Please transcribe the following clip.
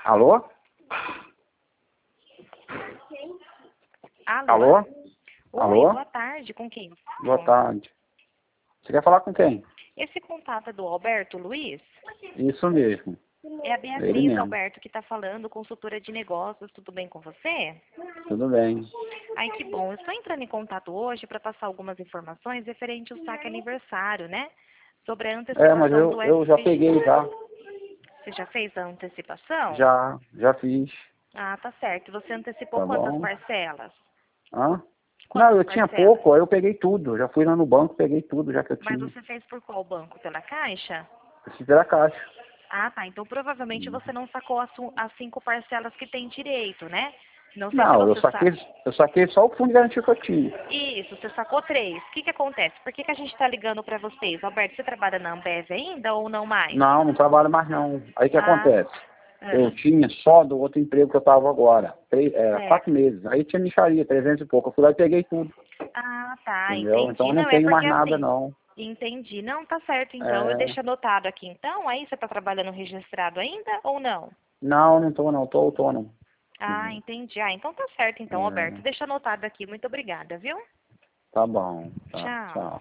Alô? Alô? Alô? Oi, Alô? boa tarde. Com quem? Boa tarde. Você quer falar com quem? Esse contato é do Alberto Luiz? Isso mesmo. É a Ele Beatriz, mesmo. Alberto, que está falando, consultora de negócios. Tudo bem com você? Tudo bem. Ai, que bom. Eu estou entrando em contato hoje para passar algumas informações referente ao saque aniversário, né? Sobre a É, mas antecipação do eu já SPX. peguei já. Você já fez a antecipação? Já fiz. Ah, tá certo. Você antecipou Tá quantas bom? parcelas? Hã? Não, Quantas eu tinha parcelas? pouco, aí eu peguei tudo. Já fui lá no banco, peguei tudo, já que eu Mas tinha. você fez por qual banco? Pela Caixa? Eu fiz pela caixa. Ah, tá. Então provavelmente você não sacou as 5 parcelas que tem direito, né? Não sei se Não, você sabe. eu saquei só o fundo de garantia que eu tinha. Isso, você sacou 3. O que que acontece? Por que que a gente está ligando para vocês? Alberto, você trabalha na Ambev ainda ou não mais? Não, não trabalho mais não. Aí o que Ah, acontece? Eu tinha só do outro emprego que eu estava agora. 4 certo. meses. Aí tinha mixaria, 300 e pouco. Eu fui lá e peguei tudo. Ah, tá, Entendeu? Então entendi. eu não Não, é tenho mais porque nada assim, não. entendi. Não, tá certo, então. Eu É, deixo anotado aqui, então. Aí você está trabalhando registrado ainda ou não? não tô não, tô autônomo. Ah, entendi. Ah, então tá certo, então, Alberto. É, Deixa anotado aqui. Muito obrigada, viu? tá bom. Tá, Tchau. tchau.